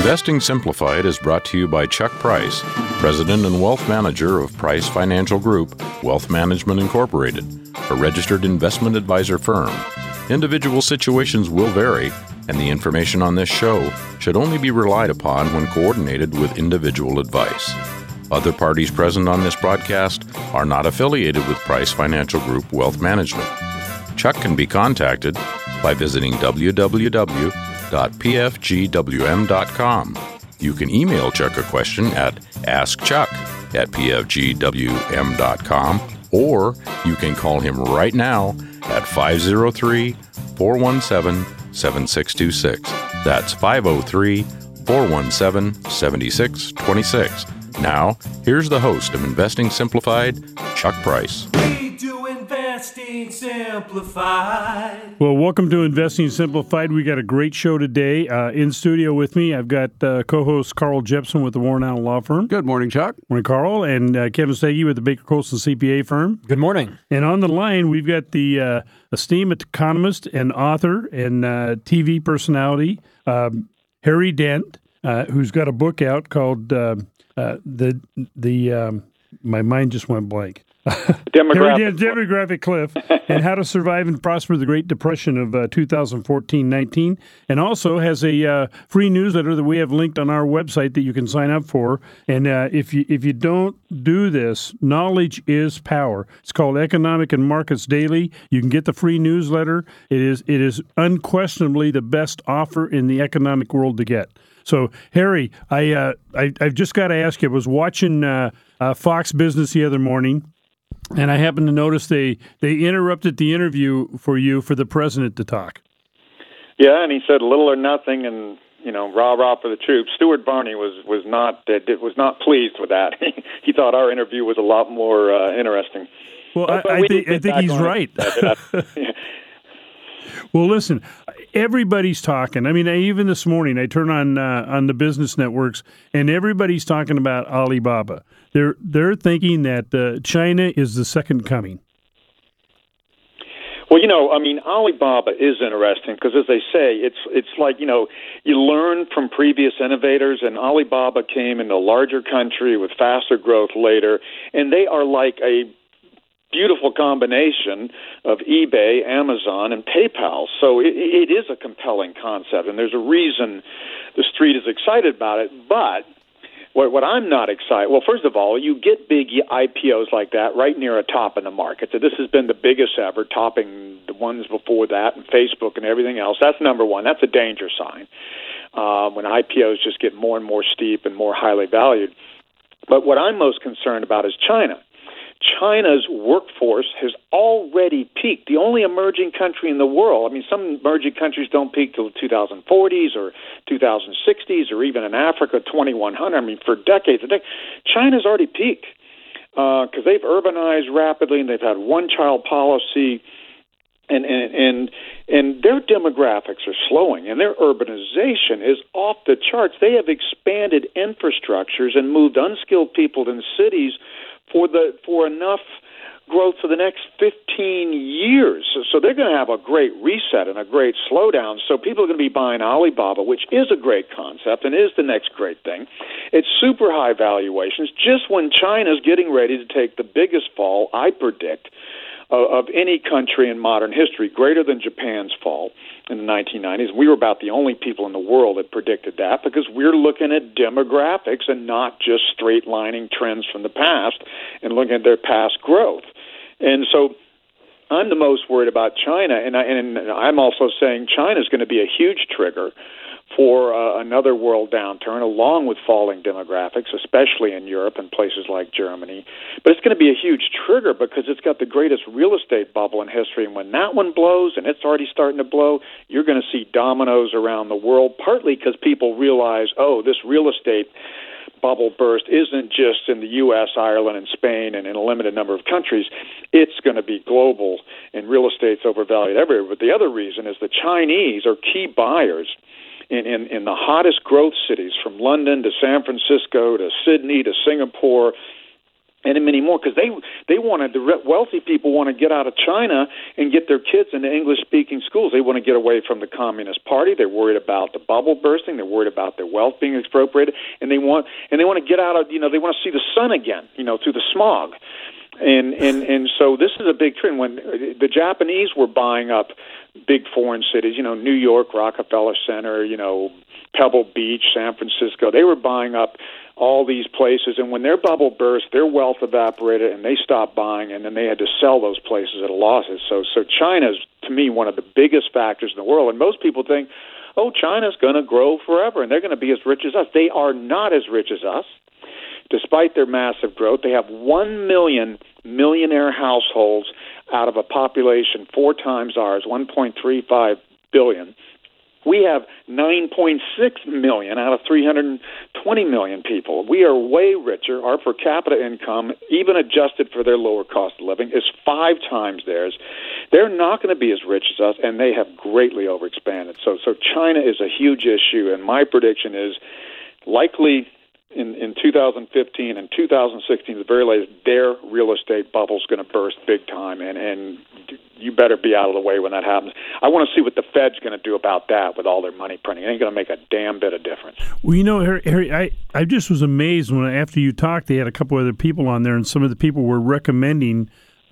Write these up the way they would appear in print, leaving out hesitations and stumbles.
Investing Simplified is brought to you by Chuck Price, President and Wealth Manager of Price Financial Group, Wealth Management Incorporated, a registered investment advisor firm. Individual situations will vary, and the information on this show should only be relied upon when coordinated with individual advice. Other parties present on this broadcast are not affiliated with Price Financial Group Wealth Management. Chuck can be contacted by visiting www.pfgwm.com. You can email Chuck a question at askchuck@pfgwm.com, or you can call him right now at 503-417-7626. That's 503-417-7626. Now, here's the host of Investing Simplified, Chuck Price. We do Investing Simplified. Well, welcome to Investing Simplified. We got a great show today. In studio with me, I've got co-host Carl Jepson with the Warren Allen Law Firm. Good morning, Chuck. Morning, Carl. And Kevin Steggy with the Baker Colson CPA Firm. Good morning. And on the line, we've got the esteemed economist and author and TV personality, Harry Dent, who's got a book out called my mind just went blank. Demographic Cliff, and How to Survive and Prosper the Great Depression of 2014-19, and also has a free newsletter that we have linked on our website that you can sign up for. And if you don't do this, knowledge is power. It's called Economic and Markets Daily. You can get the free newsletter. It is unquestionably the best offer in the economic world to get. So, Harry, I've just got to ask you, I was watching Fox Business the other morning, and I happened to notice they interrupted the interview for you for the president to talk. Yeah, and he said little or nothing, and rah rah for the troops. Stuart Barney was not pleased with that. He thought our interview was a lot more interesting. Well, I think he's right. Well, listen, everybody's talking. I mean, even this morning, I turn on the business networks, and everybody's talking about Alibaba. They're thinking that China is the second coming. Well, Alibaba is interesting because, as they say, it's like, you learn from previous innovators, and Alibaba came in a larger country with faster growth later, and they are like a beautiful combination of eBay, Amazon, and PayPal. So it is a compelling concept, and there's a reason the street is excited about it. But what I'm not excited, well, first of all, you get big IPOs like that right near a top in the market. So this has been the biggest ever, topping the ones before that, and Facebook and everything else. That's number one. That's a danger sign when IPOs just get more and more steep and more highly valued. But what I'm most concerned about is China. China's workforce has already peaked. The only emerging country in the world, some emerging countries don't peak till the 2040s or 2060s or even in Africa, 2100. For decades. China's already peaked because they've urbanized rapidly and they've had one-child policy, and their demographics are slowing and their urbanization is off the charts. They have expanded infrastructures and moved unskilled people in cities for enough growth for the next 15 years. So they're going to have a great reset and a great slowdown. So people are going to be buying Alibaba, which is a great concept and is the next great thing. It's super high valuations just when China's getting ready to take the biggest fall, I predict, of any country in modern history, greater than Japan's fall in the 1990s. We were about the only people in the world that predicted that because we're looking at demographics and not just straight-lining trends from the past and looking at their past growth. And so I'm the most worried about China, and I'm also saying China's going to be a huge trigger for another world downturn, along with falling demographics, especially in Europe and places like Germany. But it's going to be a huge trigger because it's got the greatest real estate bubble in history. And when that one blows, and it's already starting to blow, you're going to see dominoes around the world, partly because people realize, this real estate bubble burst isn't just in the U.S., Ireland, and Spain, and in a limited number of countries. It's going to be global, and real estate's overvalued everywhere. But the other reason is the Chinese are key buyers in the hottest growth cities, from London to San Francisco to Sydney to Singapore and many more, because they wanted, the wealthy people want to get out of China and get their kids into English-speaking schools. They want to get away from the Communist Party. They're worried about the bubble bursting. They're worried about their wealth being expropriated, and they want to get out of, they want to see the sun again, through the smog. And so this is a big trend. When the Japanese were buying up big foreign cities, New York, Rockefeller Center, Pebble Beach, San Francisco, they were buying up all these places, and when their bubble burst, their wealth evaporated, and they stopped buying, and then they had to sell those places at a loss. So China's, to me, one of the biggest factors in the world, and most people think, China's going to grow forever, and they're going to be as rich as us. They are not as rich as us. Despite their massive growth, they have 1 million millionaire households out of a population 4 times ours, 1.35 billion. We have 9.6 million out of 320 million people. We are way richer. Our per capita income, even adjusted for their lower cost of living, is 5 times theirs. They're not going to be as rich as us, and they have greatly overexpanded. So China is a huge issue, and my prediction is likely in 2015 and 2016, the very latest, their real estate bubble is going to burst big time, and you better be out of the way when that happens. I want to see what the Fed's going to do about that with all their money printing. It ain't going to make a damn bit of difference. Well, Harry, I just was amazed when after you talked, they had a couple other people on there, and some of the people were recommending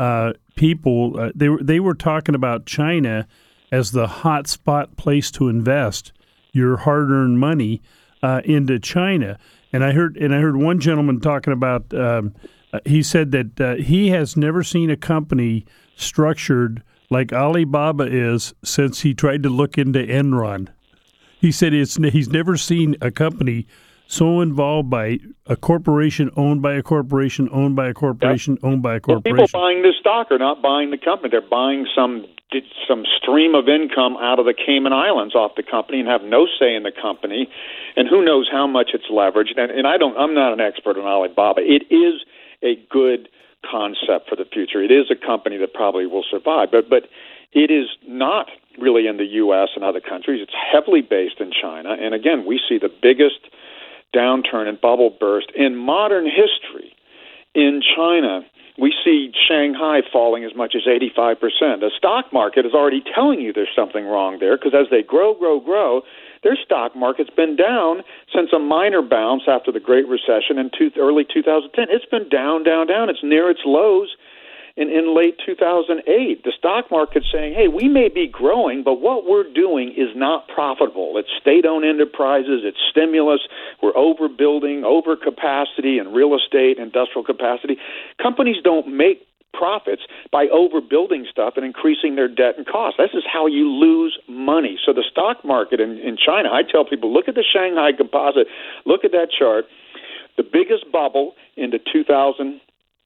people. They were talking about China as the hot spot place to invest your hard-earned money into China. And I heard one gentleman talking about. He said that he has never seen a company structured like Alibaba is since he tried to look into Enron. He said he's never seen a company so involved by a corporation owned by a corporation owned by a corporation owned by a corporation. Well, people buying this stock are not buying the company; they're buying some stream of income out of the Cayman Islands off the company and have no say in the company, and who knows how much it's leveraged. And I'm not an expert on Alibaba. It is a good concept for the future. It is a company that probably will survive, but it is not really in the U.S. and other countries. It's heavily based in China, and again, we see the biggest downturn and bubble burst in modern history in China. We see Shanghai falling as much as 85%. The stock market is already telling you there's something wrong there, because as they grow, their stock market's been down since a minor bounce after the Great Recession in early 2010. It's been down. It's near its lows in late 2008. The stock market's saying, hey, we may be growing, but what we're doing is not profitable. It's state-owned enterprises. It's stimulus. We're overbuilding, overcapacity in real estate, industrial capacity. Companies don't make profits by overbuilding stuff and increasing their debt and costs. This is how you lose money. So the stock market in China, I tell people, look at the Shanghai Composite, look at that chart. The biggest bubble into 2007,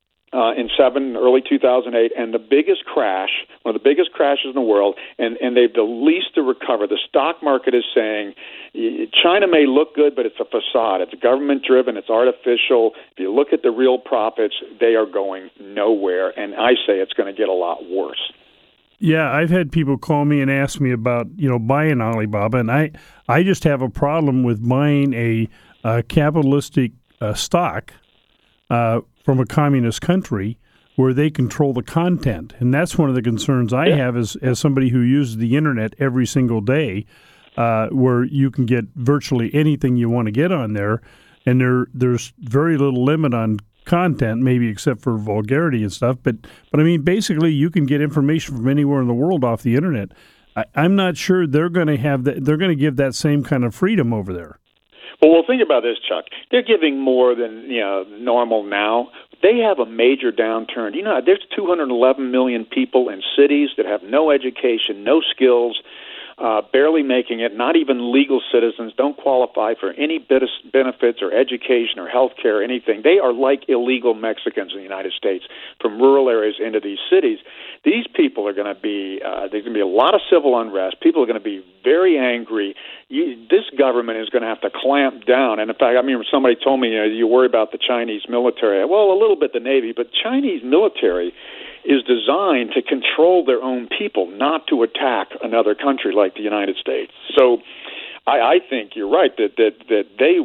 early 2008, and the biggest crash, one of the biggest crashes in the world, and they've the least to recover. The stock market is saying China may look good, but it's a facade. It's government-driven. It's artificial. If you look at the real profits, they are going nowhere, and I say it's going to get a lot worse. Yeah, I've had people call me and ask me about buying Alibaba, and I just have a problem with buying a capitalistic stock from a communist country where they control the content. And that's one of the concerns I have as somebody who uses the Internet every single day, where you can get virtually anything you want to get on there, and there's very little limit on content, maybe except for vulgarity and stuff. But I mean, basically, you can get information from anywhere in the world off the Internet. I'm not sure they're going to have that. They're going to give that same kind of freedom over there. Well, think about this, Chuck. They're giving more than normal now. They have a major downturn. There's 211 million people in cities that have no education, no skills, barely making it, not even legal citizens, don't qualify for any benefits or education or health care or anything. They are like illegal Mexicans in the United States from rural areas into these cities. These people are going to be, there's going to be a lot of civil unrest. People are going to be very angry. This government is going to have to clamp down. And in fact, I mean, somebody told me, you worry about the Chinese military. Well, a little bit the Navy, but Chinese military is designed to control their own people, not to attack another country like the United States. So I think you're right that they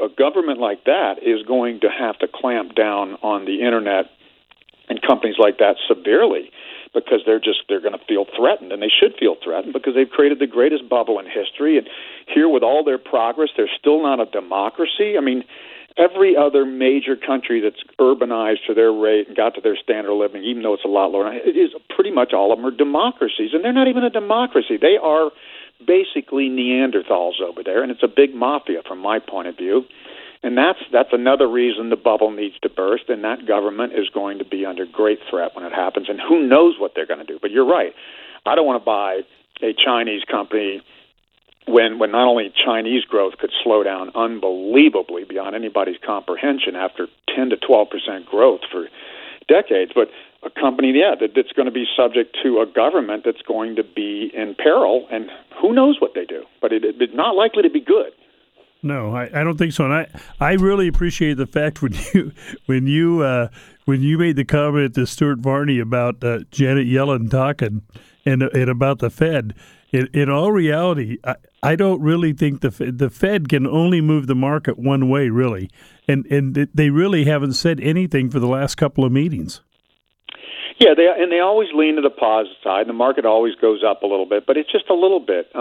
a government like that is going to have to clamp down on the Internet and companies like that severely, because they're going to feel threatened, and they should feel threatened because they've created the greatest bubble in history. And here, with all their progress, they're still not a democracy. I mean, every other major country that's urbanized to their rate and got to their standard of living, even though it's a lot lower, it is pretty much all of them are democracies, and they're not even a democracy. They are basically Neanderthals over there, and it's a big mafia from my point of view. And that's another reason the bubble needs to burst, and that government is going to be under great threat when it happens, and who knows what they're going to do. But you're right. I don't want to buy a Chinese company when not only Chinese growth could slow down unbelievably beyond anybody's comprehension after 10 to 12% growth for decades, but a company, that's going to be subject to a government that's going to be in peril, and who knows what they do. But it's not likely to be good. No, I don't think so. And I really appreciate the fact when you made the comment to Stuart Varney about Janet Yellen talking and about the Fed. In all reality, I don't really think the Fed can only move the market one way, really, and they really haven't said anything for the last couple of meetings. Yeah, they always lean to the positive side. The market always goes up a little bit, but it's just a little bit.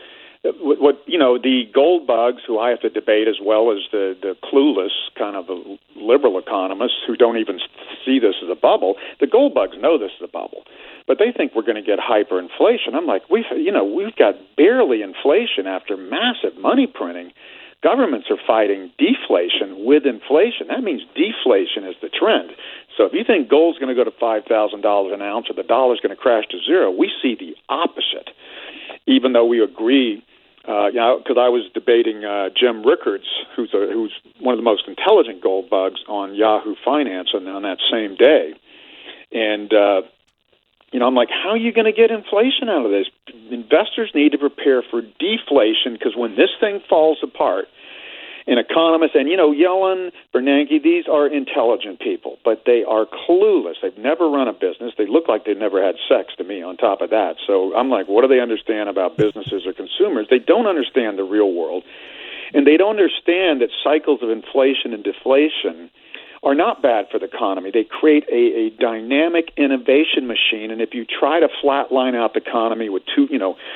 The gold bugs, who I have to debate, as well as the clueless kind of liberal economists who don't even see this as a bubble. The gold bugs know this is a bubble, but they think we're going to get hyperinflation. I'm like, we've got barely inflation after massive money printing. Governments are fighting deflation with inflation. That means deflation is the trend. So if you think gold's going to go to $5,000 an ounce or the dollar's going to crash to zero, we see the opposite. Even though we agree. Because I was debating Jim Rickards, who's one of the most intelligent gold bugs on Yahoo Finance on that same day. And, I'm like, how are you going to get inflation out of this? Investors need to prepare for deflation, because when this thing falls apart, and economists, and Yellen, Bernanke, these are intelligent people, but they are clueless. They've never run a business. They look like they've never had sex to me on top of that. So I'm like, what do they understand about businesses or consumers? They don't understand the real world, and they don't understand that cycles of inflation and deflation are not bad for the economy. They create a dynamic innovation machine, and if you try to flatline out the economy with 3%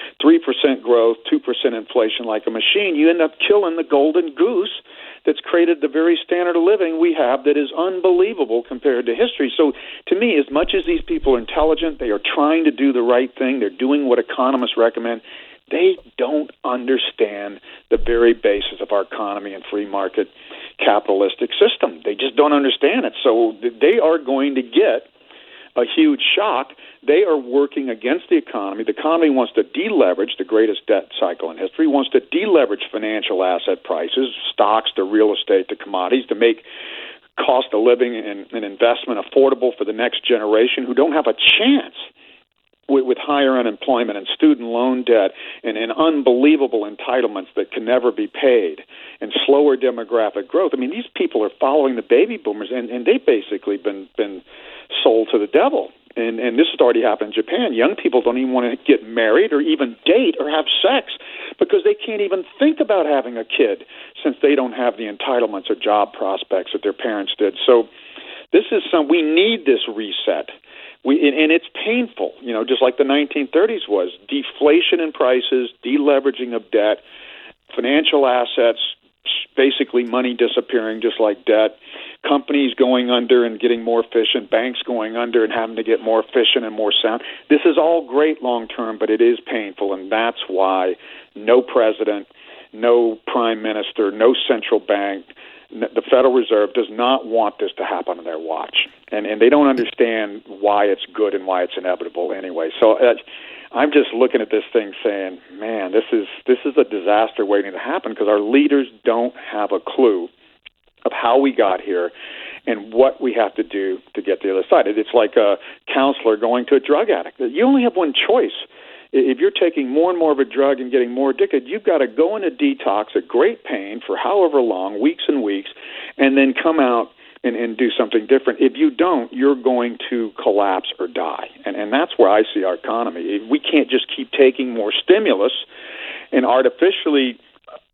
growth, 2% inflation like a machine, you end up killing the golden goose that's created the very standard of living we have that is unbelievable compared to history. So to me, as much as these people are intelligent, they are trying to do the right thing, they're doing what economists recommend, they don't understand the very basis of our economy and free market capitalistic system. They just don't understand it. So they are going to get a huge shock. They are working against the economy. The economy wants to deleverage, the greatest debt cycle in history, wants to deleverage financial asset prices, stocks to real estate to commodities, to make cost of living and investment affordable for the next generation who don't have a chance with higher unemployment and student loan debt and unbelievable entitlements that can never be paid and slower demographic growth. I mean, these people are following the baby boomers, and they've basically been sold to the devil. And this has already happened in Japan. Young people don't even want to get married or even date or have sex because they can't even think about having a kid since they don't have the entitlements or job prospects that their parents did. So this is we need this reset. And it's painful, just like the 1930s was. Deflation in prices, deleveraging of debt, financial assets, basically money disappearing just like debt, companies going under and getting more efficient, banks going under and having to get more efficient and more sound. This is all great long term, but it is painful, and that's why no president, no prime minister, no central bank, the Federal Reserve does not want this to happen on their watch, and they don't understand why it's good and why it's inevitable anyway. So I'm just looking at this thing saying, man, this is a disaster waiting to happen because our leaders don't have a clue of how we got here and what we have to do to get to the other side. It's like a counselor going to a drug addict. You only have one choice. If you're taking more and more of a drug and getting more addicted, you've got to go into detox at great pain for however long, weeks and weeks, and then come out and do something different. If you don't, you're going to collapse or die. And that's where I see our economy. We can't just keep taking more stimulus and artificially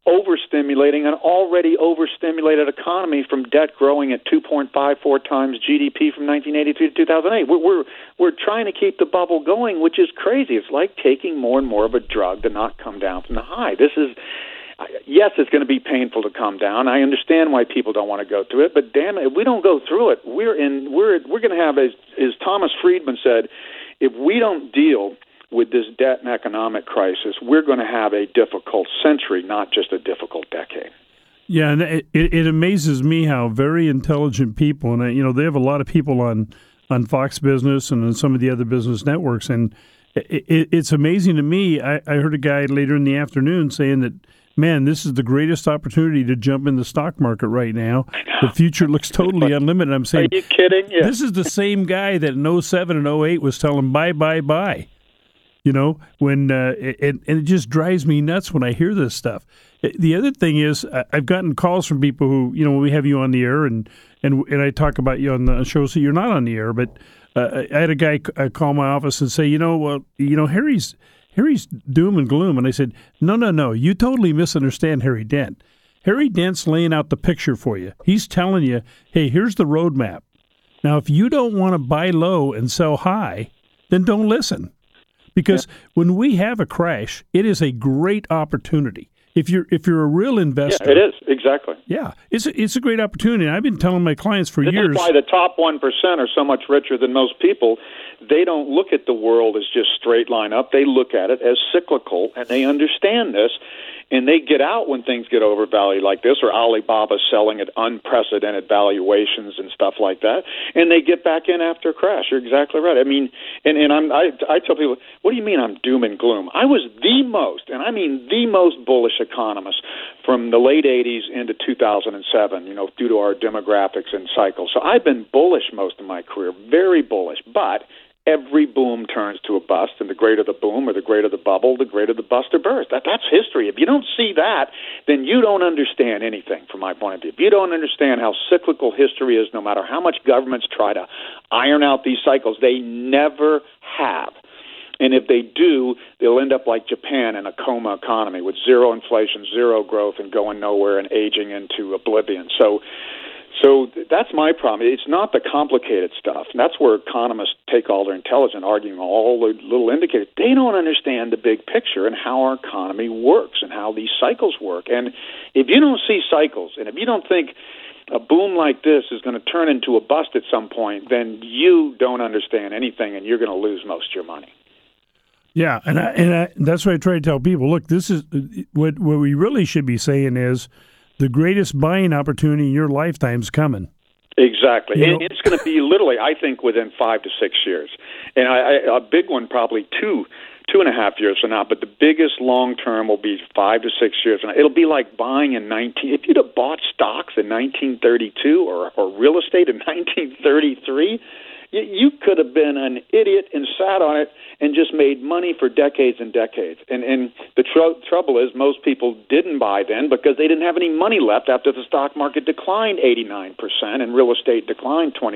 overstimulating an already overstimulated economy from debt growing at 2.54 times GDP from 1983 to 2008. We're trying to keep the bubble going, which is crazy. It's like taking more and more of a drug to not come down from the high. Yes, it's going to be painful to come down. I understand why people don't want to go through it, but damn it, if we don't go through it, we're going to have, as Thomas Friedman said, if we don't deal with this debt and economic crisis, we're going to have a difficult century, not just a difficult decade. Yeah, and it amazes me how very intelligent people, and they have a lot of people on Fox Business and on some of the other business networks, and it's amazing to me. I heard a guy later in the afternoon saying that, man, this is the greatest opportunity to jump in the stock market right now. The future looks totally unlimited. I'm saying, are you kidding? Yeah. This is the same guy that in 07 and 08 was telling buy. When it just drives me nuts when I hear this stuff. The other thing is, I've gotten calls from people who, when we have you on the air and I talk about you on the show, so you're not on the air, but I had a guy call my office and say, Harry's doom and gloom. And I said, no, you totally misunderstand Harry Dent. Harry Dent's laying out the picture for you. He's telling you, hey, here's the roadmap. Now, if you don't want to buy low and sell high, then don't listen. Because when we have a crash, it is a great opportunity. If you're a real investor, it is exactly. Yeah, it's a great opportunity. And I've been telling my clients for years. This is why the top 1% are so much richer than most people. They don't look at the world as just straight line up. They look at it as cyclical, and they understand this. And they get out when things get overvalued like this, or Alibaba selling at unprecedented valuations and stuff like that, and they get back in after a crash. You're exactly right. I mean, I tell people, what do you mean I'm doom and gloom? I was the most bullish economist from the late 80s into 2007, due to our demographics and cycles. So I've been bullish most of my career, very bullish, but every boom turns to a bust, and the greater the boom or the greater the bubble, the greater the bust or burst. That's history. If you don't see that, then you don't understand anything from my point of view. If you don't understand how cyclical history is, no matter how much governments try to iron out these cycles, they never have. And if they do, they'll end up like Japan in a coma economy with zero inflation, zero growth, and going nowhere and aging into oblivion. So that's my problem. It's not the complicated stuff. And that's where economists take all their intelligence, arguing all the little indicators. They don't understand the big picture and how our economy works and how these cycles work. And if you don't see cycles, and if you don't think a boom like this is going to turn into a bust at some point, then you don't understand anything, and you're going to lose most of your money. Yeah, and that's what I try to tell people. Look, this is what we really should be saying is the greatest buying opportunity in your lifetime is coming. Exactly. It's going to be literally, I think, within 5 to 6 years. And a big one probably 2.5 years from now, but the biggest long-term will be 5 to 6 years from now. It'll be like buying if you'd have bought stocks in 1932 or real estate in 1933, you could have been an idiot and sat on it and just made money for decades and decades. And the trouble is most people didn't buy then because they didn't have any money left after the stock market declined 89% and real estate declined 26%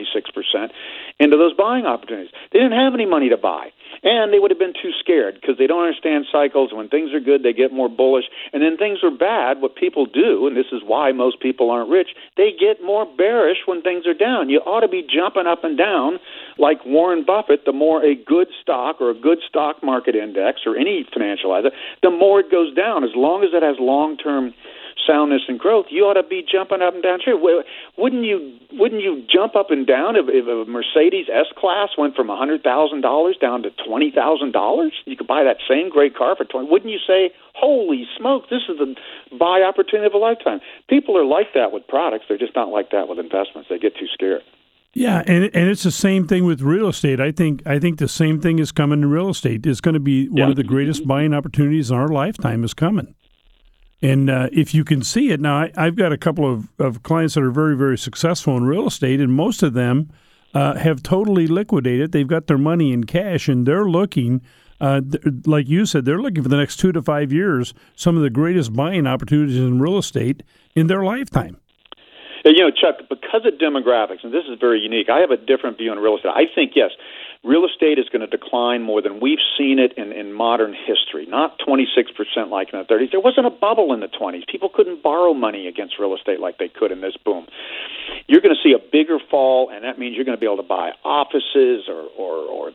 into those buying opportunities. They didn't have any money to buy. And they would have been too scared because they don't understand cycles. When things are good, they get more bullish. And then things are bad, what people do, and this is why most people aren't rich, they get more bearish when things are down. You ought to be jumping up and down like Warren Buffett. The more a good stock or a good stock market index or any financial asset, the more it goes down. As long as it has long-term soundness and growth, you ought to be jumping up and down. Wouldn't you jump up and down if a Mercedes S-Class went from $100,000 down to $20,000? You could buy that same great car for $20,000. Wouldn't you say, holy smoke, this is the buy opportunity of a lifetime? People are like that with products. They're just not like that with investments. They get too scared. Yeah, and it's the same thing with real estate. I think the same thing is coming in real estate. It's going to be one of the greatest buying opportunities in our lifetime is coming. And if you can see it, now I've got a couple of clients that are very, very successful in real estate, and most of them have totally liquidated. They've got their money in cash, and they're looking, like you said, they're looking for the next 2 to 5 years, some of the greatest buying opportunities in real estate in their lifetime. Chuck, because of demographics, and this is very unique, I have a different view on real estate. I think, yes, real estate is going to decline more than we've seen it in modern history, not 26% like in the 30s. There wasn't a bubble in the 20s. People couldn't borrow money against real estate like they could in this boom. You're going to see a bigger fall, and that means you're going to be able to buy offices or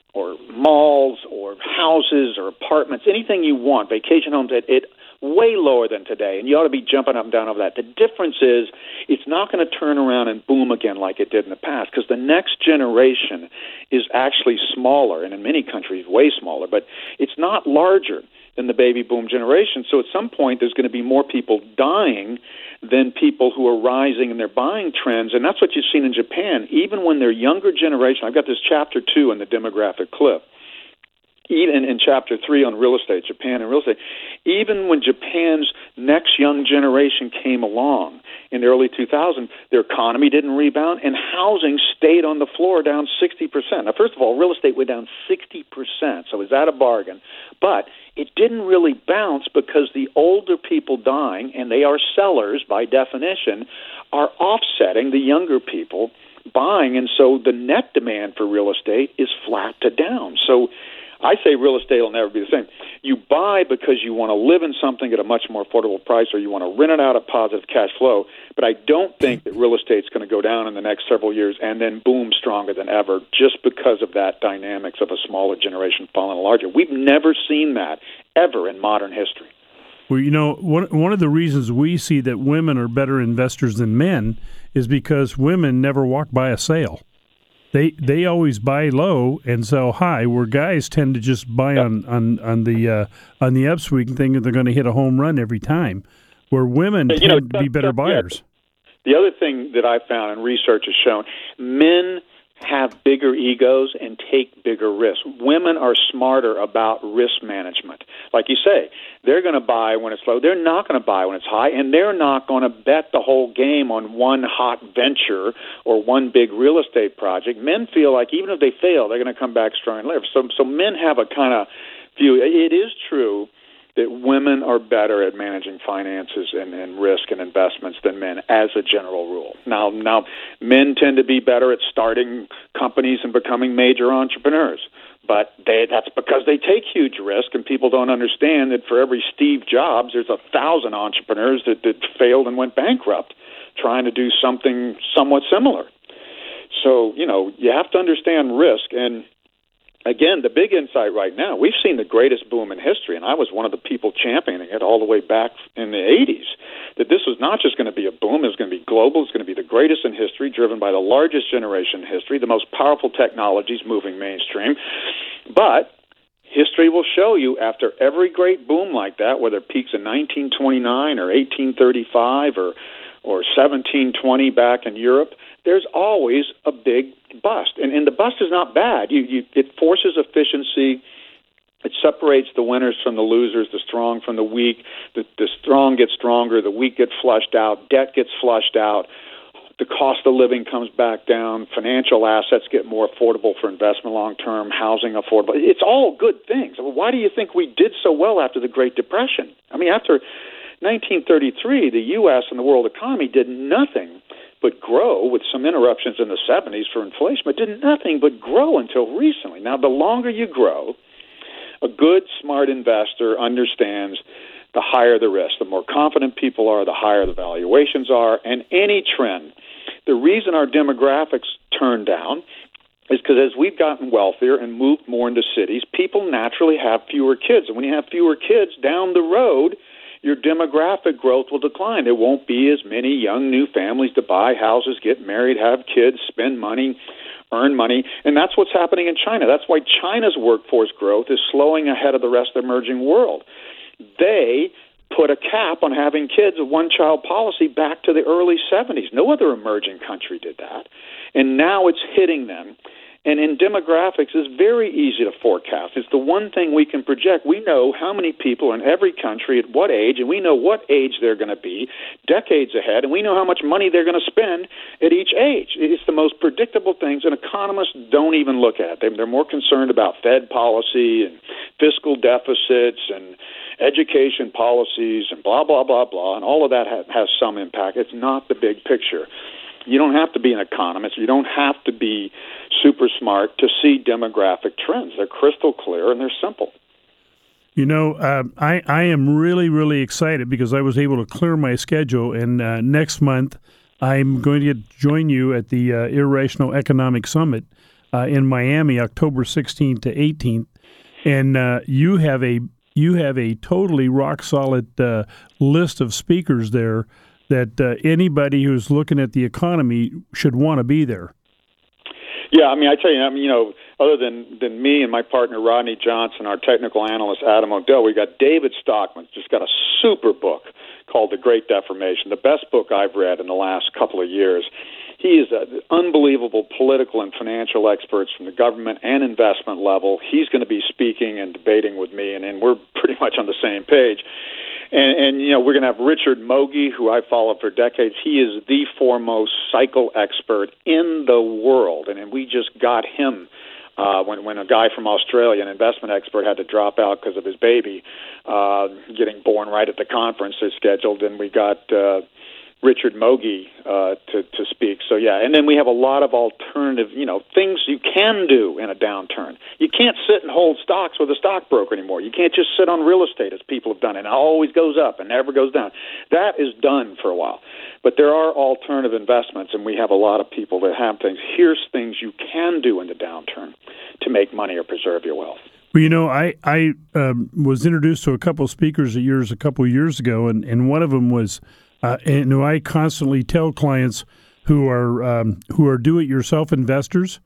malls or houses or apartments, anything you want, vacation homes at way lower than today, and you ought to be jumping up and down over that. The difference is it's not going to turn around and boom again like it did in the past, because the next generation is actually smaller, and in many countries way smaller, but it's not larger than the baby boom generation. So at some point there's going to be more people dying than people who are rising in their buying trends, and that's what you've seen in Japan. Even when their younger generation, I've got this chapter 2 in the demographic clip, even in Chapter 3 on real estate, Japan and real estate, even when Japan's next young generation came along in the early 2000s, their economy didn't rebound, and housing stayed on the floor down 60%. Now, first of all, real estate went down 60%, so is that a bargain? But it didn't really bounce because the older people dying, and they are sellers by definition, are offsetting the younger people buying, and so the net demand for real estate is flat to down. So I say real estate will never be the same. You buy because you want to live in something at a much more affordable price, or you want to rent it out at positive cash flow, but I don't think that real estate's going to go down in the next several years and then boom stronger than ever just because of that dynamics of a smaller generation falling larger. We've never seen that ever in modern history. Well, you know, one of the reasons we see that women are better investors than men is because women never walk by a sale. They always buy low and sell high, where guys tend to just buy on the upswing, thinking they're going to hit a home run every time, where women tend to be better buyers. The other thing that I found and research has shown, men have bigger egos and take bigger risks. Women are smarter about risk management. Like you say, they're going to buy when it's low. They're not going to buy when it's high, and they're not going to bet the whole game on one hot venture or one big real estate project. Men feel like even if they fail, they're going to come back strong and live. So men have a kind of view. It is true that women are better at managing finances and risk and investments than men as a general rule. Now, men tend to be better at starting companies and becoming major entrepreneurs, but that's because they take huge risk, and people don't understand that for every Steve Jobs, there's 1,000 entrepreneurs that failed and went bankrupt trying to do something somewhat similar. So, you have to understand risk. And again, the big insight right now, we've seen the greatest boom in history, and I was one of the people championing it all the way back in the 80s, that this was not just going to be a boom, it was going to be global, it's going to be the greatest in history, driven by the largest generation in history, the most powerful technologies moving mainstream. But history will show you, after every great boom like that, whether it peaks in 1929 or 1835 or 1720 back in Europe, there's always a big bust. And the bust is not bad. It forces efficiency. It separates the winners from the losers, the strong from the weak. The strong get stronger. The weak get flushed out. Debt gets flushed out. The cost of living comes back down. Financial assets get more affordable for investment long-term. Housing affordable. It's all good things. Why do you think we did so well after the Great Depression? I mean, after 1933, the U.S. and the world economy did nothing but grow, with some interruptions in the 70s for inflation, but did nothing but grow until recently. Now, the longer you grow, a good, smart investor understands the higher the risk. The more confident people are, the higher the valuations are, and any trend. The reason our demographics turn down is because as we've gotten wealthier and moved more into cities, people naturally have fewer kids. And when you have fewer kids, down the road, your demographic growth will decline. There won't be as many young new families to buy houses, get married, have kids, spend money, earn money. And that's what's happening in China. That's why China's workforce growth is slowing ahead of the rest of the emerging world. They put a cap on having kids, a one-child policy, back to the early 70s. No other emerging country did that. And now it's hitting them. And in demographics, it's very easy to forecast. It's the one thing we can project. We know how many people in every country at what age, and we know what age they're going to be decades ahead, and we know how much money they're going to spend at each age. It's the most predictable things, and economists don't even look at it. They're more concerned about Fed policy and fiscal deficits and education policies and blah, blah, blah, blah, and all of that has some impact. It's not the big picture. You don't have to be an economist. You don't have to be super smart to see demographic trends. They're crystal clear and they're simple. You know, I am really, really excited because I was able to clear my schedule, and next month I'm going to join you at the Irrational Economic Summit in Miami, October 16th to 18th, and you have a totally rock solid list of speakers there that anybody who's looking at the economy should want to be there. Yeah, I mean, I tell you, other than me and my partner Rodney Johnson, our technical analyst Adam O'Dell, we got David Stockman, just got a super book called The Great Deformation, the best book I've read in the last couple of years. He is an unbelievable political and financial experts from the government and investment level. He's going to be speaking and debating with me, and we're pretty much on the same page. And we're going to have Richard Mogi, who I followed for decades. He is the foremost cycle expert in the world, and we just got him when a guy from Australia, an investment expert, had to drop out because of his baby getting born right at the conference as scheduled, and we got Richard Mogi to speak. So, yeah, and then we have a lot of alternative, things you can do in a downturn. You can't sit and hold stocks with a stockbroker anymore. You can't just sit on real estate as people have done, and it always goes up and never goes down. That is done for a while. But there are alternative investments, and we have a lot of people that have things. Here's things you can do in the downturn to make money or preserve your wealth. Well, I was introduced to a couple of speakers of yours a couple of years ago, and one of them was and I constantly tell clients who are do-it-yourself investors,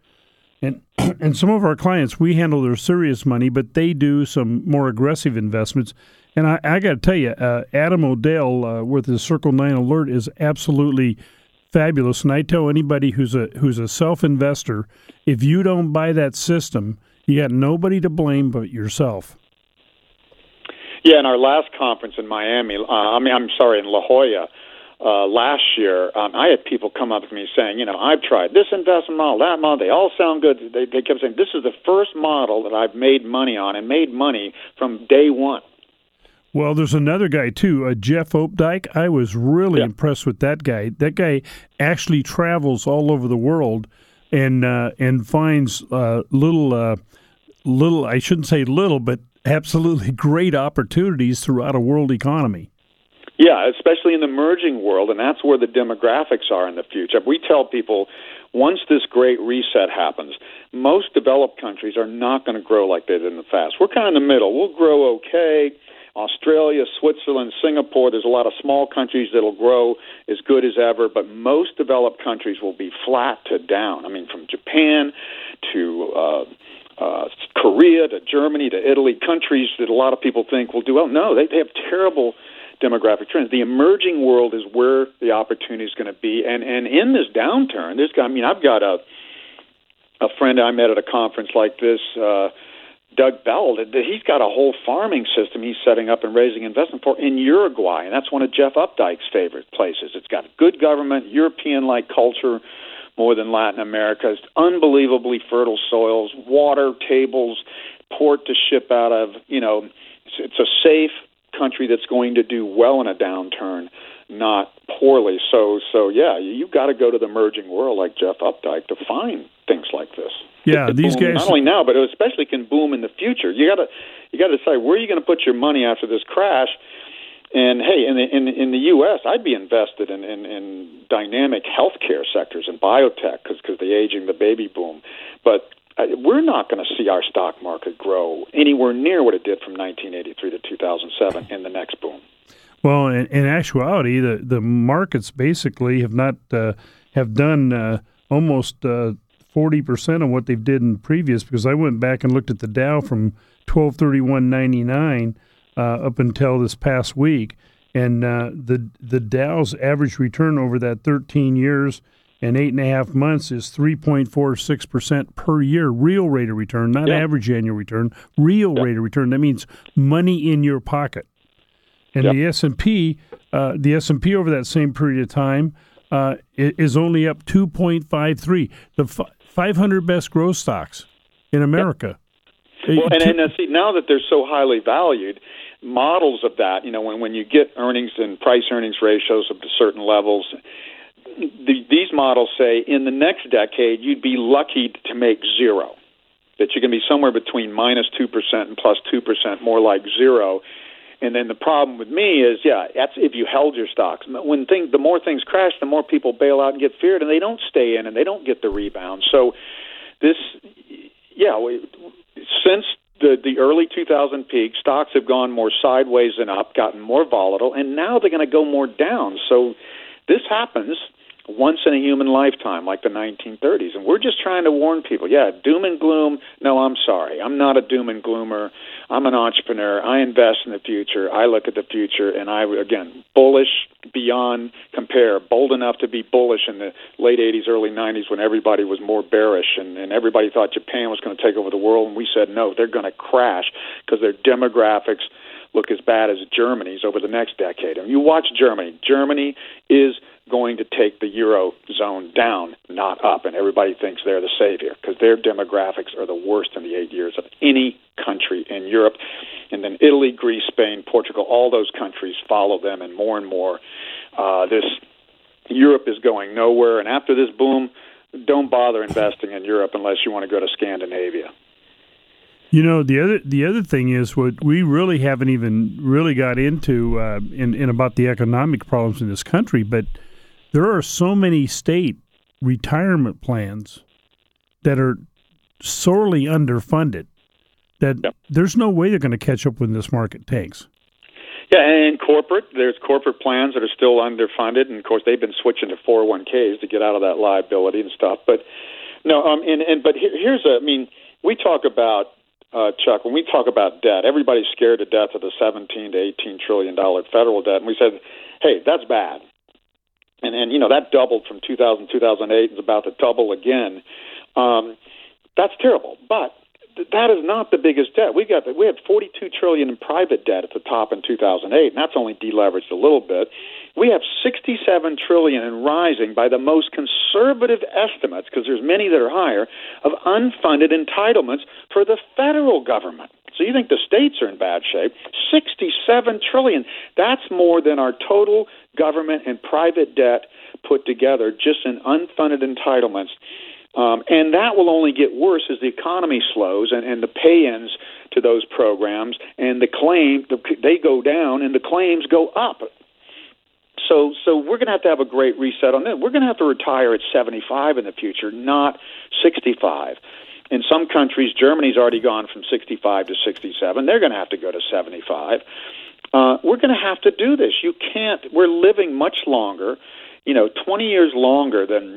and some of our clients, we handle their serious money, but they do some more aggressive investments. And I got to tell you, Adam O'Dell with his Circle 9 Alert is absolutely fabulous. And I tell anybody who's a self-investor, if you don't buy that system, you got nobody to blame but yourself. Yeah, in our last conference in Miami, in La Jolla, last year, I had people come up to me saying, I've tried this investment model, that model, they all sound good. They kept saying, this is the first model that I've made money on and made money from day one. Well, there's another guy, too, Jeff Opdyke. I was really impressed with that guy. That guy actually travels all over the world and finds little, I shouldn't say little, but absolutely great opportunities throughout a world economy. Yeah, especially in the emerging world, and that's where the demographics are in the future. We tell people once this great reset happens, most developed countries are not going to grow like they did in the past. We're kind of in the middle. We'll grow okay. Australia, Switzerland, Singapore, there's a lot of small countries that'll grow as good as ever, but most developed countries will be flat to down. I mean, from Japan to Korea to Germany to Italy, countries that a lot of people think will do well. No, they have terrible demographic trends. The emerging world is where the opportunity is going to be. And in this downturn, I've got a friend I met at a conference like this, Doug Bell. He's got a whole farming system he's setting up and raising investment for in Uruguay, and that's one of Jeff Updike's favorite places. It's got good government, European-like culture, more than Latin America. It's unbelievably fertile soils, water tables, port to ship out of. It's a safe country that's going to do well in a downturn, not poorly. So yeah, you've got to go to the emerging world like Jeff Updike to find things like this. Yeah, these guys not only now, but it especially can boom in the future. You got to decide where you're going to put your money after this crash. And hey, in the U.S., I'd be invested in dynamic healthcare sectors and biotech because the aging, the baby boom. But we're not going to see our stock market grow anywhere near what it did from 1983 to 2007 in the next boom. Well, in actuality, the markets basically have not have done almost 40% of what they did in previous. Because I went back and looked at the Dow from 12/31/99 up until this past week, and the Dow's average return over that 13 years and 8.5 months is 3.46% per year, real rate of return, not average annual return, real rate of return. That means money in your pocket. And the S&P over that same period of time is only up 2.53. The 500 best growth stocks in America. Well, and see, now that they're so highly valued, models of that, when you get earnings and price earnings ratios up to certain levels, these models say in the next decade you'd be lucky to make zero, that you're going to be somewhere between minus 2% and plus 2%, more like zero. And then the problem with me is, that's if you held your stocks. The more things crash, the more people bail out and get feared, and they don't stay in and they don't get the rebound. So since the early 2000 peak, stocks have gone more sideways than up, gotten more volatile, and now they're going to go more down. So this happens once in a human lifetime, like the 1930s. And we're just trying to warn people, doom and gloom. No, I'm sorry. I'm not a doom and gloomer. I'm an entrepreneur. I invest in the future. I look at the future, and bullish beyond compare, bold enough to be bullish in the late 80s, early 90s when everybody was more bearish and everybody thought Japan was going to take over the world, and we said, no, they're going to crash because their demographics look as bad as Germany's over the next decade. And you watch Germany. Germany is going to take the Eurozone down, not up, and everybody thinks they're the savior because their demographics are the worst in the 8 years of any country in Europe. And then Italy, Greece, Spain, Portugal, all those countries follow them, and more this Europe is going nowhere. And after this boom, don't bother investing in Europe unless you want to go to Scandinavia. The other thing is what we really haven't even really got into in about the economic problems in this country, but there are so many state retirement plans that are sorely underfunded that there's no way they're going to catch up when this market tanks. Yeah, and there's corporate plans that are still underfunded, and of course they've been switching to 401ks to get out of that liability and stuff. But no, we talk about Chuck, when we talk about debt, everybody's scared to death of the $17 to $18 trillion federal debt, and we said, hey, that's bad. And that doubled from 2000 2008 and is about to double again. That's terrible, but that is not the biggest debt. We had $42 trillion in private debt at the top in 2008, and that's only deleveraged a little bit. We have $67 trillion and rising by the most conservative estimates, because there's many that are higher, of unfunded entitlements for the federal government. So you think the states are in bad shape? $67 trillion. That's more than our total government and private debt put together, just in unfunded entitlements. And that will only get worse as the economy slows and the pay-ins to those programs and they go down and the claims go up. So we're going to have a great reset on that. We're going to have to retire at 75 in the future, not 65. In some countries, Germany's already gone from 65 to 67. They're going to have to go to 75. We're going to have to do this. We're living much longer, 20 years longer than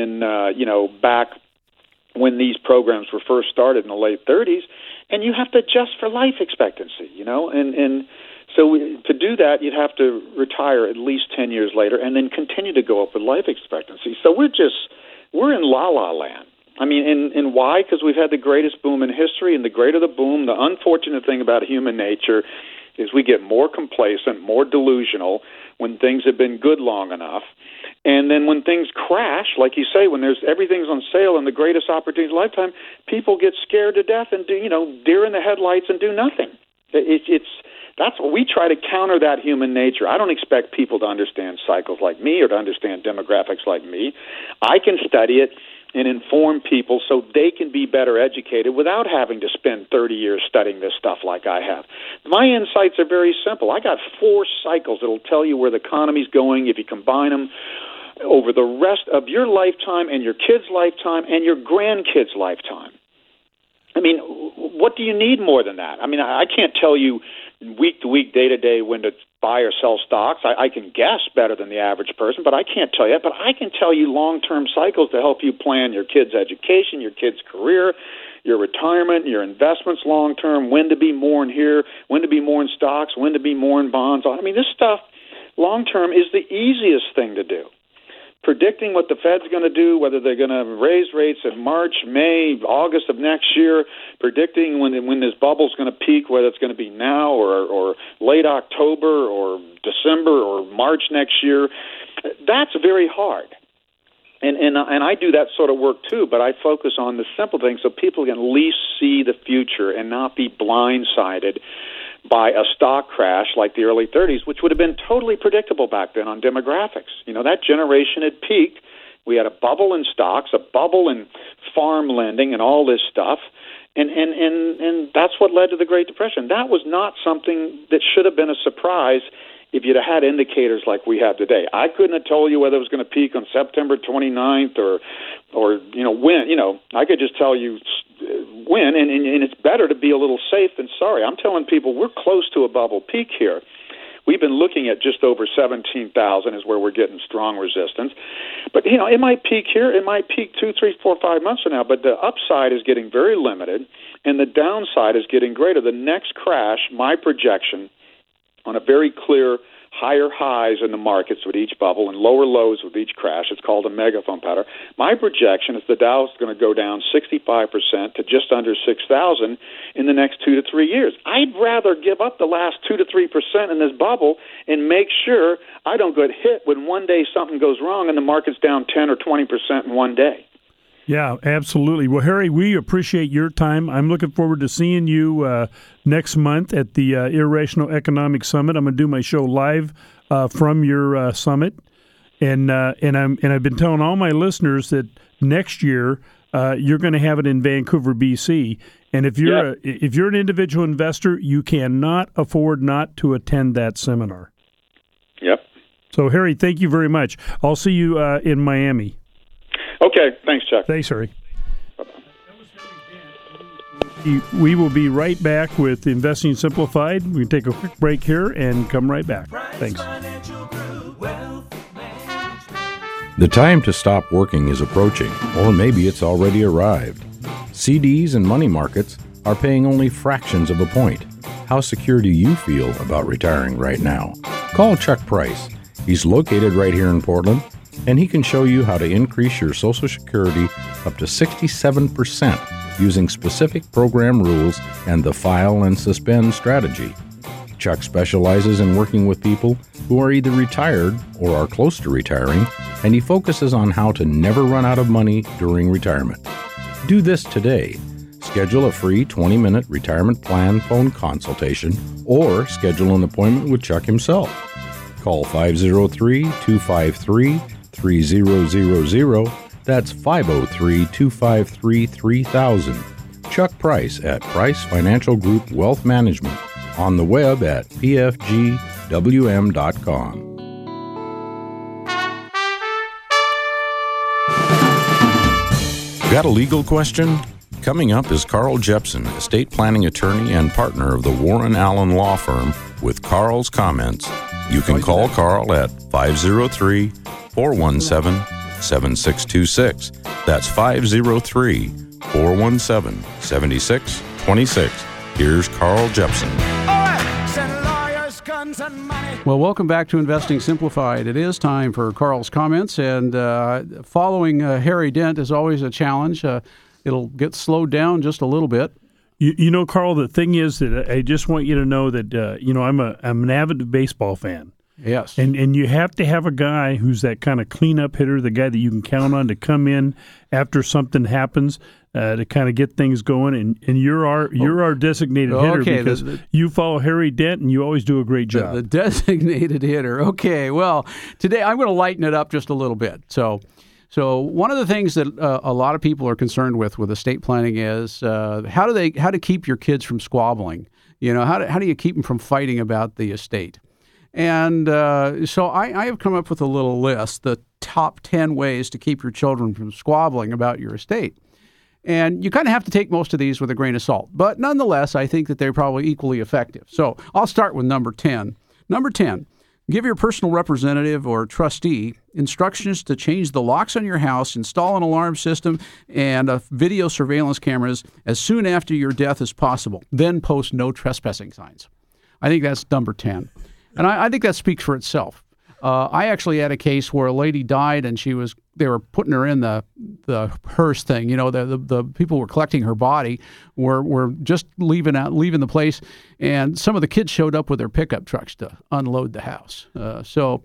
back when these programs were first started in the late 30s, and you have to adjust for life expectancy, and so to do that, you'd have to retire at least 10 years later and then continue to go up with life expectancy. So we're in la-la land. I mean, and why? Because we've had the greatest boom in history, and the greater the boom, the unfortunate thing about human nature is we get more complacent, more delusional when things have been good long enough. And then when things crash, like you say, when everything's on sale and the greatest opportunity of a lifetime, people get scared to death and deer in the headlights and do nothing. That's what we try to counter, that human nature. I don't expect people to understand cycles like me or to understand demographics like me. I can study it and inform people so they can be better educated without having to spend 30 years studying this stuff like I have. My insights are very simple. I got 4 cycles that will tell you where the economy's going if you combine them over the rest of your lifetime and your kid's lifetime and your grandkid's lifetime. I mean, what do you need more than that? I mean, I can't tell you week to week, day to day when to buy or sell stocks. I can guess better than the average person, but I can't tell you that. But I can tell you long-term cycles to help you plan your kid's education, your kid's career, your retirement, your investments long-term, when to be more in here, when to be more in stocks, when to be more in bonds. I mean, this stuff long-term is the easiest thing to do. Predicting what the Fed's going to do, whether they're going to raise rates in March, May, August of next year, predicting when this bubble's going to peak, whether it's going to be now or late October or December or March next year, that's very hard. And I do that sort of work too, but I focus on the simple things so people can at least see the future and not be blindsided by a stock crash like the early 30s, which would have been totally predictable back then on demographics. That generation had peaked. We had a bubble in stocks, a bubble in farm lending and all this stuff. And that's what led to the Great Depression. That was not something that should have been a surprise if you'd have had indicators like we have today. I couldn't have told you whether it was going to peak on September 29th or when. I could just tell you when, and it's better to be a little safe than sorry. I'm telling people we're close to a bubble peak here. We've been looking at just over 17,000 is where we're getting strong resistance. But, it might peak here. It might peak 2, 3, 4, 5 months from now. But the upside is getting very limited, and the downside is getting greater. The next crash, my projection, on a very clear higher highs in the markets with each bubble and lower lows with each crash. It's called a megaphone pattern. My projection is the Dow is going to go down 65% to just under 6,000 in the next 2 to 3 years. I'd rather give up the last 2 to 3% in this bubble and make sure I don't get hit when one day something goes wrong and the market's down 10 or 20% in one day. Yeah, absolutely. Well, Harry, we appreciate your time. I'm looking forward to seeing you next month at the Irrational Economic Summit. I'm going to do my show live from your summit, and I've been telling all my listeners that next year you're going to have it in Vancouver, BC. And if you're an individual investor, you cannot afford not to attend that seminar. Yep. So, Harry, thank you very much. I'll see you in Miami. Okay, thanks, Chuck. Thanks, Harry. We will be right back with Investing Simplified. We can take a quick break here and come right back. Thanks. The time to stop working is approaching, or maybe it's already arrived. CDs and money markets are paying only fractions of a point. How secure do you feel about retiring right now? Call Chuck Price. He's located right here in Portland, and he can show you how to increase your Social Security up to 67% using specific program rules and the file and suspend strategy. Chuck specializes in working with people who are either retired or are close to retiring, and he focuses on how to never run out of money during retirement. Do this today. Schedule a free 20-minute retirement plan phone consultation or schedule an appointment with Chuck himself. Call 503-253-3000. That's 503-253-3000. Chuck Price at Price Financial Group Wealth Management. On the web at pfgwm.com. Got a legal question? Coming up is Carl Jepson, estate planning attorney and partner of the Warren Allen Law Firm, with Carl's comments. You can call Carl at 503-417-7626. That's 503-417-7626. Here's Carl Jepson. Well, welcome back to Investing Simplified. It is time for Carl's comments, and following Harry Dent is always a challenge. It'll get slowed down just a little bit. You know, Carl, the thing is that I just want you to know that, I'm an avid baseball fan. Yes. And you have to have a guy who's that kind of cleanup hitter, the guy that you can count on to come in after something happens to kind of get things going. And you're our designated hitter because you follow Harry Dent and you always do a great job. The designated hitter. Okay. Well, today I'm going to lighten it up just a little bit. So one of the things that a lot of people are concerned with estate planning is how to keep your kids from squabbling. How do you keep them from fighting about the estate? And so I have come up with a little list, the top 10 ways to keep your children from squabbling about your estate. And you kind of have to take most of these with a grain of salt. But nonetheless, I think that they're probably equally effective. So I'll start with number 10. Number 10, give your personal representative or trustee instructions to change the locks on your house, install an alarm system, and video surveillance cameras as soon after your death as possible. Then post no trespassing signs. I think that's number 10. And I think that speaks for itself. I actually had a case where a lady died and they were putting her in the hearse thing. The people were collecting her body were just leaving the place, and some of the kids showed up with their pickup trucks to unload the house. So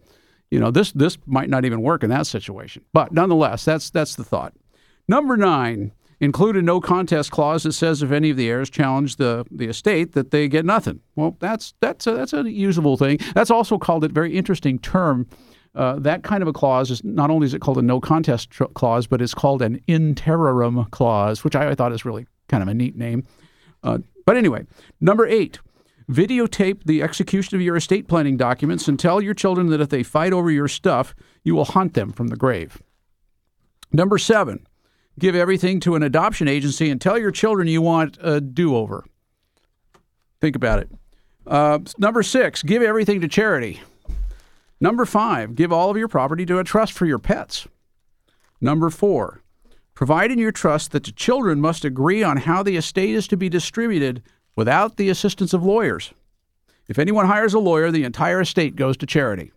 this might not even work in that situation. But nonetheless, that's the thought. Number 9 include a no contest clause that says if any of the heirs challenge the estate, that they get nothing. Well, that's a usable thing. That's also called a very interesting term. That kind of a clause is not only is it called a no contest clause, but it's called an in terrorem clause, which I thought is really kind of a neat name. But anyway, number 8, videotape the execution of your estate planning documents and tell your children that if they fight over your stuff, you will hunt them from the grave. Number 7, give everything to an adoption agency and tell your children you want a do-over. Think about it. Number 6, give everything to charity. Number 5, give all of your property to a trust for your pets. Number 4, provide in your trust that the children must agree on how the estate is to be distributed without the assistance of lawyers. If anyone hires a lawyer, the entire estate goes to charity.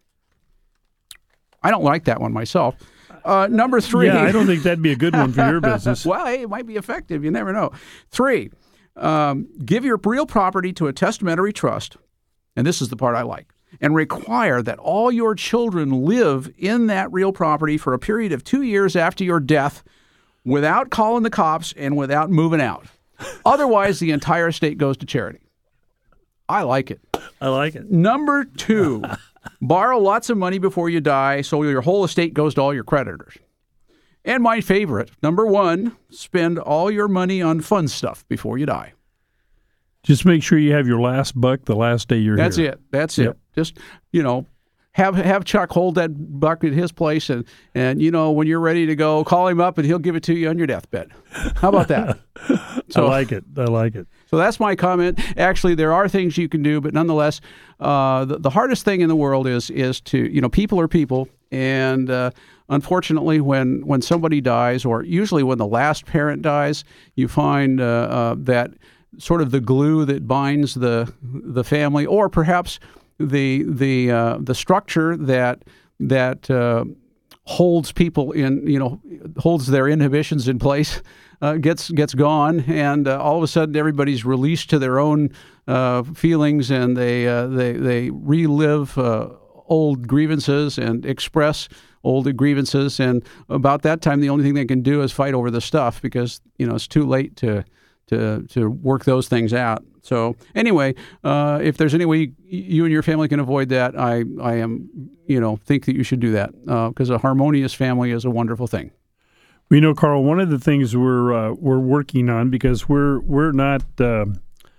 I don't like that one myself. Number 3. Yeah, I don't think that'd be a good one for your business. Well, hey, it might be effective. You never know. 3, give your real property to a testamentary trust, and this is the part I like, and require that all your children live in that real property for a period of 2 years after your death without calling the cops and without moving out. Otherwise, the entire estate goes to charity. I like it. I like it. Number 2, borrow lots of money before you die so your whole estate goes to all your creditors. And my favorite, number 1, spend all your money on fun stuff before you die. Just make sure you have your last buck the last day you're here. That's it. Just, have Chuck hold that buck at his place, and when you're ready to go, call him up and he'll give it to you on your deathbed. How about that? I like it. So that's my comment. Actually, there are things you can do, but nonetheless, the hardest thing in the world is to, people are people, and unfortunately, when somebody dies, or usually when the last parent dies, you find that sort of the glue that binds the family, or perhaps the structure that holds people in, holds their inhibitions in place, gets gone, and all of a sudden everybody's released to their own feelings, and they relive old grievances and express old grievances, and about that time the only thing they can do is fight over the stuff, because it's too late to work those things out. So anyway, if there's any way you and your family can avoid that, I think that you should do that, because a harmonious family is a wonderful thing. Carl, one of the things we're working on, because we're not real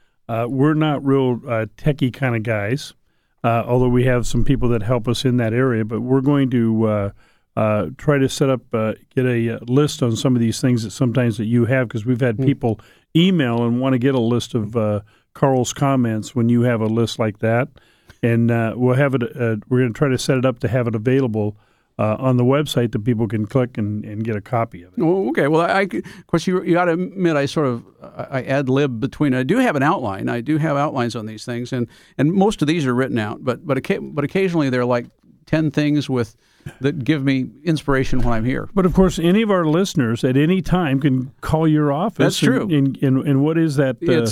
techie kind of guys, although we have some people that help us in that area, but we're going to try to set up, get a list on some of these things that sometimes that you have, because we've had people email and want to get a list of Carl's comments when you have a list like that, and we'll have it. We're going to try to set it up to have it available on the website that people can click and get a copy of it. Oh, okay. Well, of course, you got to admit, I ad lib between. I do have an outline. I do have outlines on these things, and most of these are written out. But occasionally they're like 10 things that give me inspiration when I'm here. But of course, any of our listeners at any time can call your office. That's true. And what is that? It's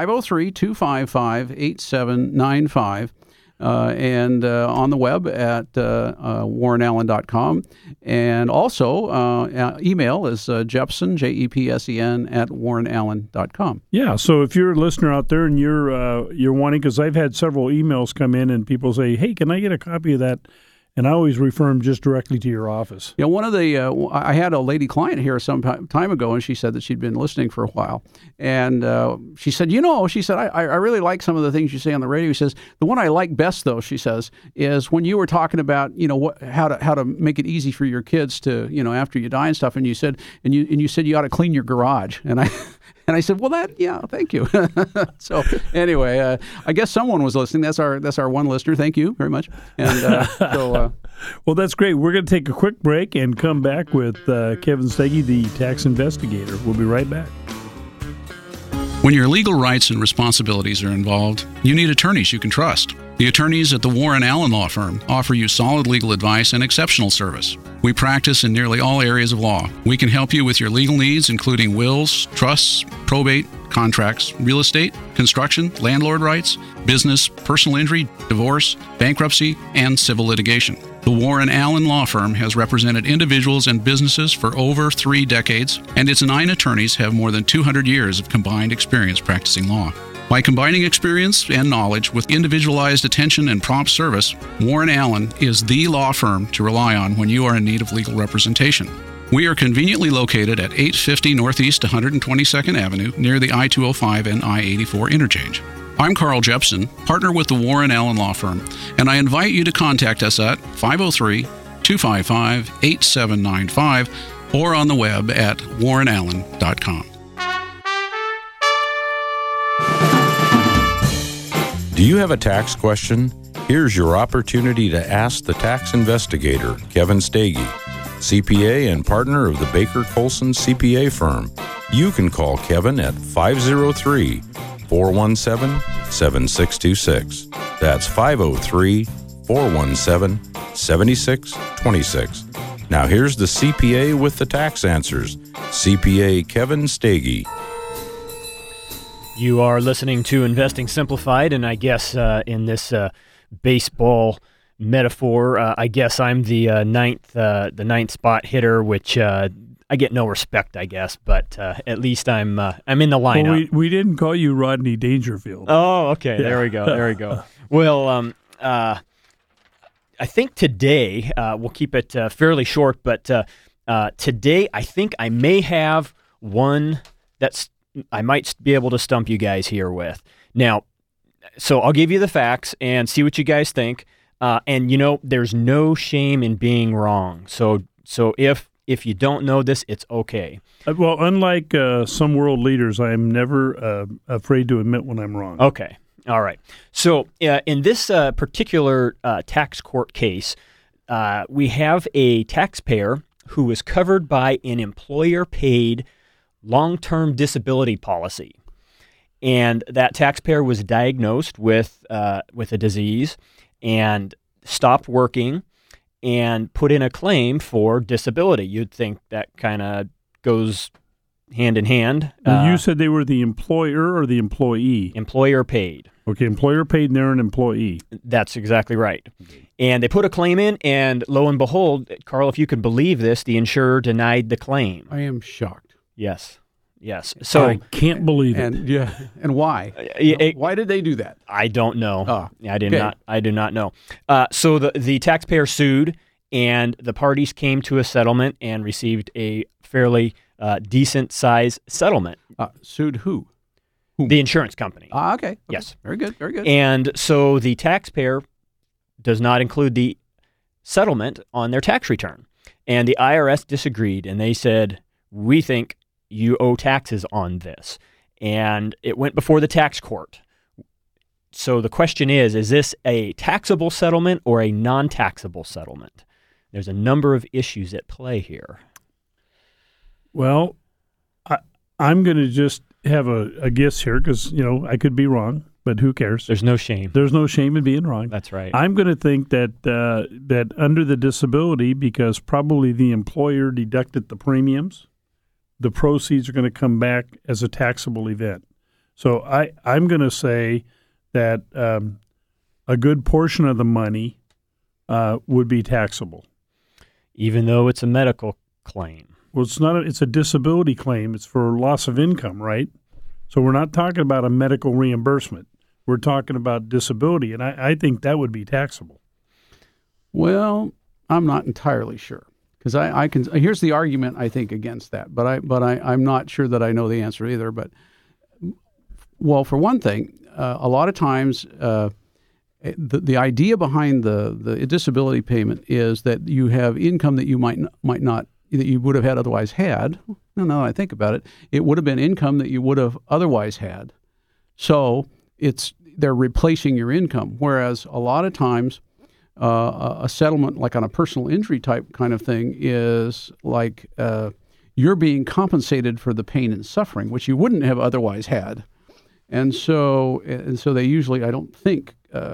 503-255-8795. And on the web at warrenallen.com. And also email is Jepsen, Jepsen, at warrenallen.com. Yeah, so if you're a listener out there and you're wanting, because I've had several emails come in and people say, hey, can I get a copy of that? And I always refer them just directly to your office. Yeah, one of the I had a lady client here some time ago, and she said that she'd been listening for a while. And she said, I really like some of the things you say on the radio. She says, the one I like best, though, she says, is when you were talking about, how to make it easy for your kids to, after you die and stuff. And you said, you said you ought to clean your garage. And I said, well, thank you. So anyway, I guess someone was listening. That's our one listener. Thank you very much. And well, that's great. We're going to take a quick break and come back with Kevin Steggy, the tax investigator. We'll be right back. When your legal rights and responsibilities are involved, you need attorneys you can trust. The attorneys at the Warren Allen Law Firm offer you solid legal advice and exceptional service. We practice in nearly all areas of law. We can help you with your legal needs, including wills, trusts, probate, contracts, real estate, construction, landlord rights, business, personal injury, divorce, bankruptcy, and civil litigation. The Warren Allen Law Firm has represented individuals and businesses for over 3 decades, and its 9 attorneys have more than 200 years of combined experience practicing law. By combining experience and knowledge with individualized attention and prompt service, Warren Allen is the law firm to rely on when you are in need of legal representation. We are conveniently located at 850 Northeast 122nd Avenue near the I-205 and I-84 interchange. I'm Carl Jepson, partner with the Warren Allen Law Firm, and I invite you to contact us at 503-255-8795 or on the web at warrenallen.com. Do you have a tax question? Here's your opportunity to ask the tax investigator, Kevin Stege, CPA and partner of the Baker Colson CPA firm. You can call Kevin at 503-417-7626. That's 503-417-7626. Now here's the CPA with the tax answers, CPA Kevin Stege. You are listening to Investing Simplified, and I guess in this baseball metaphor, I guess I'm the ninth spot hitter, which I get no respect, I guess, but at least I'm in the lineup. Well, we didn't call you Rodney Dangerfield. Oh, okay. Yeah. There we go. Well, I think today we'll keep it fairly short, but today I think I may have one that's I might be able to stump you guys here with. Now, so I'll give you the facts and see what you guys think. And there's no shame in being wrong. So if you don't know this, it's okay. Well, unlike some world leaders, I am never afraid to admit when I'm wrong. Okay. All right. So in this particular tax court case, we have a taxpayer who was covered by an employer-paid long-term disability policy. And that taxpayer was diagnosed with a disease and stopped working and put in a claim for disability. You'd think that kind of goes hand in hand. You said they were the employer or the employee? Employer paid. Okay, employer paid and they're an employee. That's exactly right. And they put a claim in, and lo and behold, Carl, if you could believe this, the insurer denied the claim. I am shocked. Yes. So I can't believe it. And why? Why did they do that? I don't know. I do not know. So the taxpayer sued, and the parties came to a settlement and received a fairly decent size settlement. Sued who? The insurance company. Okay. Yes. Very good. And so the taxpayer does not include the settlement on their tax return. And the IRS disagreed, and they said, we think you owe taxes on this. And it went before the tax court. So the question is this a taxable settlement or a non-taxable settlement? There's a number of issues at play here. Well, I'm going to just have a guess here because, I could be wrong, but who cares? There's no shame. There's no shame in being wrong. That's right. I'm going to think that that under the disability, because probably the employer deducted the premiums, the proceeds are going to come back as a taxable event. So I'm going to say that a good portion of the money would be taxable. Even though it's a medical claim. Well, it's a disability claim. It's for loss of income, right? So we're not talking about a medical reimbursement. We're talking about disability, and I think that would be taxable. Well, I'm not entirely sure. Because I can. Here's the argument I think against that, but I'm not sure that I know the answer either. But well, for one thing, a lot of times the idea behind the disability payment is that you have income that you might not that you would have had otherwise had. Now that I think about it, it would have been income that you would have otherwise had. So they're replacing your income, whereas a lot of times. A settlement like on a personal injury type kind of thing is like you're being compensated for the pain and suffering, which you wouldn't have otherwise had. And so they usually, I don't think,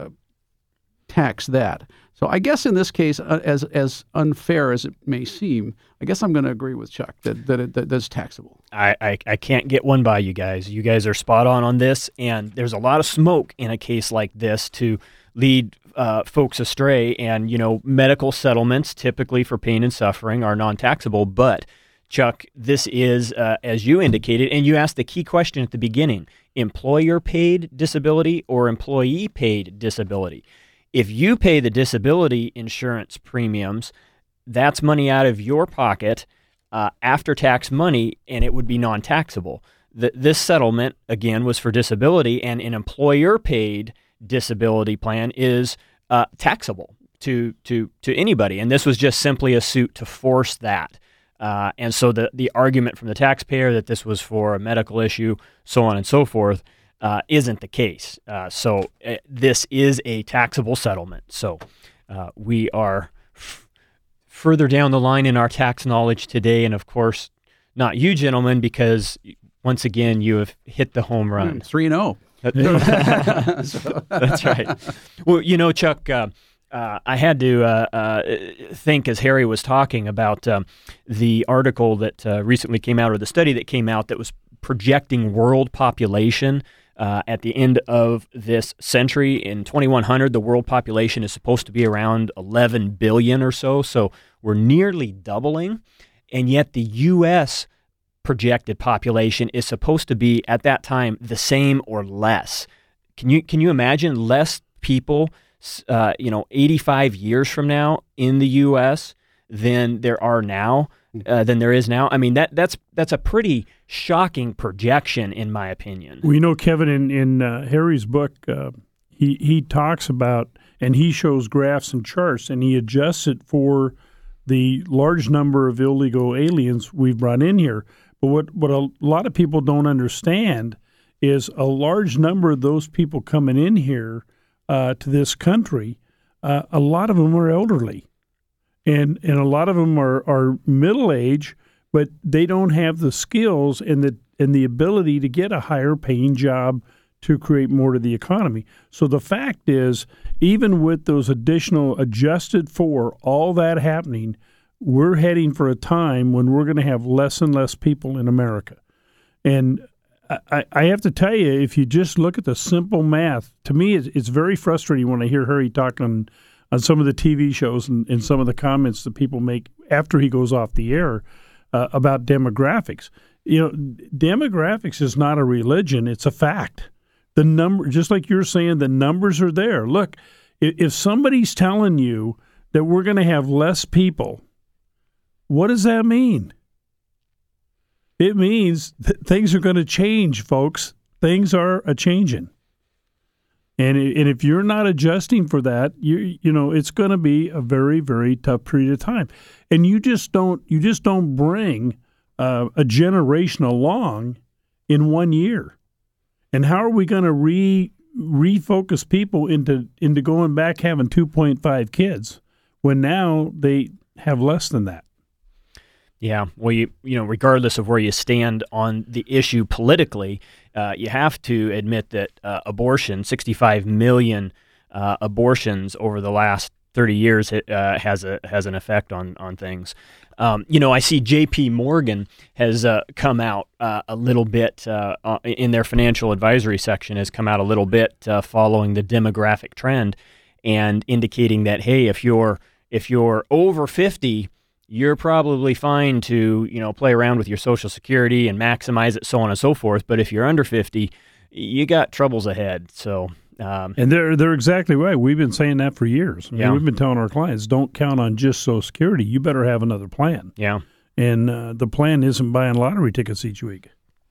tax that. So I guess in this case, as unfair as it may seem, I guess I'm going to agree with Chuck that's taxable. I can't get one by you guys. You guys are spot on this, and there's a lot of smoke in a case like this to lead folks astray. And, medical settlements typically for pain and suffering are non-taxable. But, Chuck, this is, as you indicated, and you asked the key question at the beginning, employer-paid disability or employee-paid disability. If you pay the disability insurance premiums, that's money out of your pocket, after-tax money, and it would be non-taxable. This settlement, again, was for disability, and an employer-paid disability plan is taxable to anybody. And this was just simply a suit to force that. And so the argument from the taxpayer that this was for a medical issue, so on and so forth, isn't the case. So this is a taxable settlement. So we are further down the line in our tax knowledge today, and of course, not you gentlemen, because once again you have hit the home run. 3-0. That's right. Well, Chuck, I had to think as Harry was talking about the article that recently came out, or the study that came out that was projecting world population at the end of this century. In 2100, the world population is supposed to be around 11 billion or so. So we're nearly doubling. And yet the U.S. projected population is supposed to be, at that time, the same or less. Can you imagine less people, 85 years from now in the U.S. than there are now, than there is now? I mean, that's a pretty shocking projection, in my opinion. Well, Kevin, in Harry's book, he talks about, and he shows graphs and charts, and he adjusts it for the large number of illegal aliens we've brought in here. But what a lot of people don't understand is a large number of those people coming in here to this country, a lot of them are elderly. And a lot of them are middle age, but they don't have the skills and the ability to get a higher paying job to create more to the economy. So the fact is, even with those additional adjusted for all that happening, we're heading for a time when we're going to have less and less people in America. And I have to tell you, if you just look at the simple math, to me it's very frustrating when I hear Harry talk on some of the TV shows and some of the comments that people make after he goes off the air about demographics. Demographics is not a religion; it's a fact. The number, just like you're saying, the numbers are there. Look, if somebody's telling you that we're going to have less people, what does that mean? It means that things are going to change, folks. Things are a-changing. And if you're not adjusting for that, it's going to be a very, very tough period of time. And you just don't bring a generation along in 1 year. And how are we going to refocus people into going back having 2.5 kids when now they have less than that? Yeah, well, regardless of where you stand on the issue politically, you have to admit that abortion, 65 million abortions over the last 30 years, has an effect on things. I see J.P. Morgan has come out a little bit in their financial advisory section, has come out a little bit following the demographic trend and indicating that, hey, if you're over 50, you're probably fine to, play around with your Social Security and maximize it, so on and so forth. But if you're under 50, you got troubles ahead. So, and they're exactly right. We've been saying that for years. We've been telling our clients, don't count on just Social Security. You better have another plan. Yeah. And the plan isn't buying lottery tickets each week.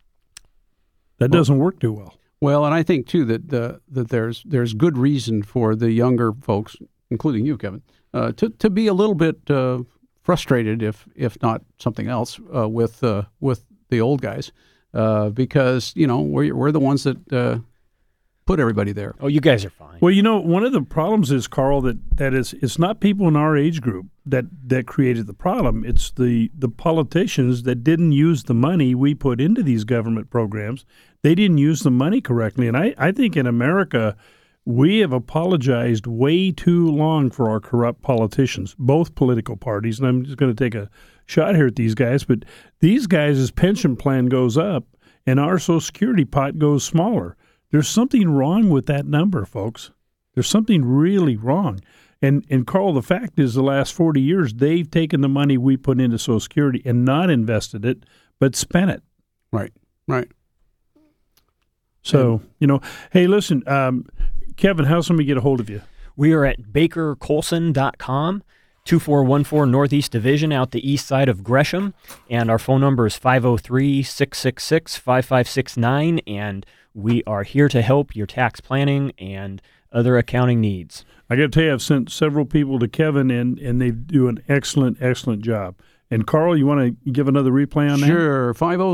That doesn't work too well. Well, and I think too that there's good reason for the younger folks, including you, Kevin, to be a little bit frustrated, if not something else, with the old guys, because we're the ones that put everybody there. Oh, you guys are fine. Well, one of the problems is, Carl, that it's not people in our age group that created the problem. It's the politicians that didn't use the money we put into these government programs. They didn't use the money correctly, and I think in America, we have apologized way too long for our corrupt politicians, both political parties. And I'm just going to take a shot here at these guys. But these guys' pension plan goes up and our Social Security pot goes smaller. There's something wrong with that number, folks. There's something really wrong. And Carl, the fact is the last 40 years, they've taken the money we put into Social Security and not invested it, but spent it. Right. So, hey, listen, Kevin, how does somebody get a hold of you? We are at bakercolson.com, 2414 Northeast Division out the east side of Gresham. And our phone number is 503-666-5569. And we are here to help your tax planning and other accounting needs. I got to tell you, I've sent several people to Kevin, and they do an excellent, excellent job. And Carl, you want to give another replay on that? Sure.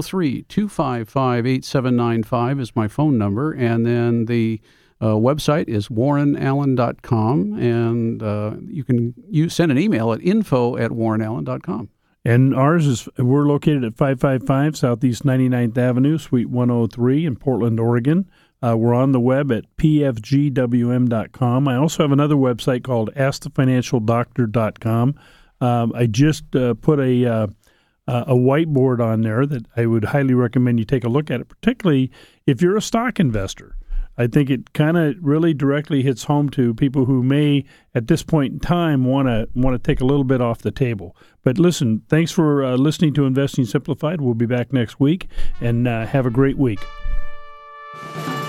503-255-8795 is my phone number. And then the website is warrenallen.com. And you can send an email at info@warrenallen.com. And ours is, we're located at 555 Southeast 99th Avenue, Suite 103 in Portland, Oregon. We're on the web at pfgwm.com. I also have another website called askthefinancialdoctor.com. I just put a whiteboard on there that I would highly recommend you take a look at it, particularly if you're a stock investor. I think it kind of really directly hits home to people who may, at this point in time, want to take a little bit off the table. But listen, thanks for listening to Investing Simplified. We'll be back next week, and have a great week.